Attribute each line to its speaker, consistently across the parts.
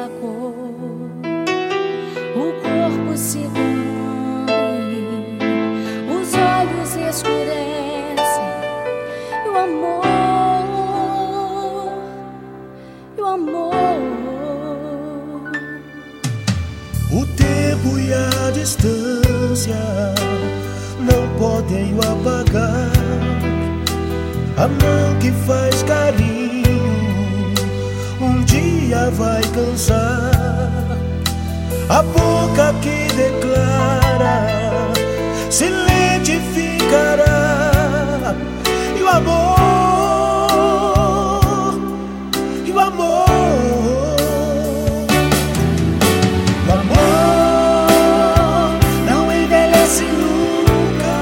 Speaker 1: a cor, o corpo se come, os olhos escurecem, e o amor,
Speaker 2: O tempo e a distância não podem o apagar. A mão que faz carinho um dia vai cansar. A boca que declara silente ficará. E o amor, não envelhece nunca.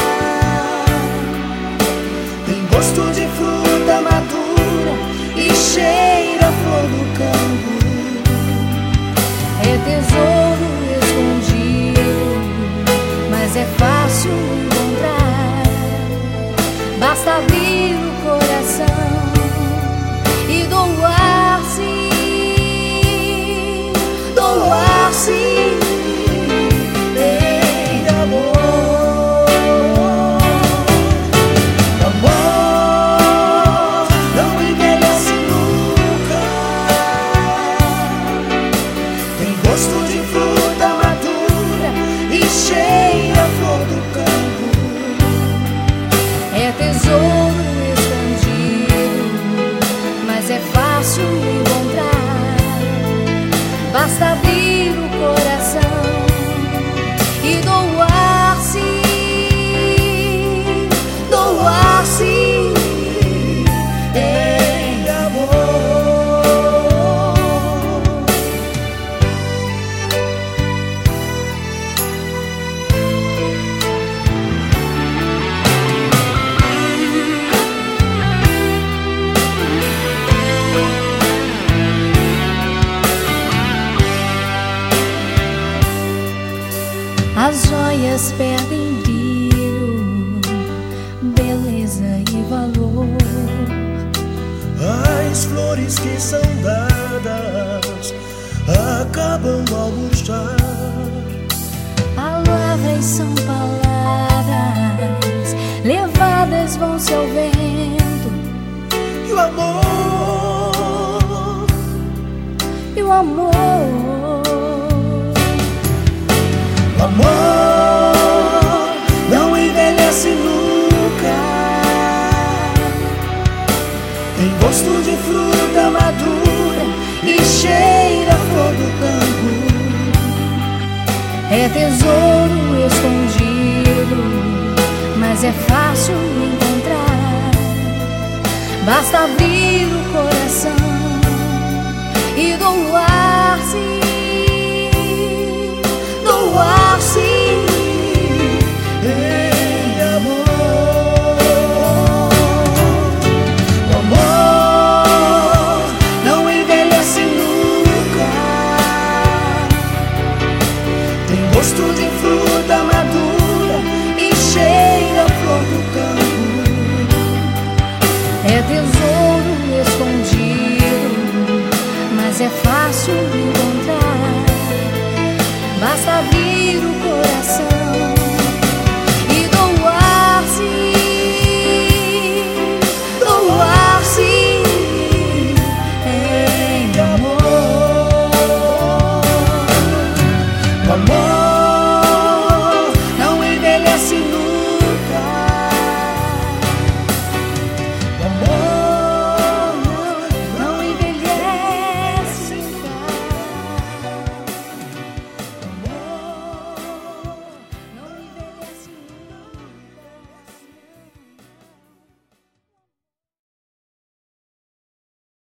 Speaker 2: Tem gosto de fruta madura e cheira a flor do campo.
Speaker 1: é tesouro escondido, mas é fácil encontrar. Basta abrir o coração e doar-se,
Speaker 2: Tem amor. Amor não envelhece nunca. Tem gosto de fruta madura e cheira a flor do campo.
Speaker 1: é tesouro escondido, mas é fácil encontrar. Basta abrir o coração e doar-se,
Speaker 2: Tem amor.
Speaker 1: As joias perdem brilho, beleza e valor.
Speaker 2: As flores que são dadas acabam ao murchar.
Speaker 1: Palavras são palavras, levadas vão-se ao vento.
Speaker 2: E o amor,
Speaker 1: O
Speaker 2: amor não envelhece nunca. Tem gosto de fruta madura e cheira a flor do campo.
Speaker 1: é tesouro escondido, mas é fácil encontrar. Basta abrir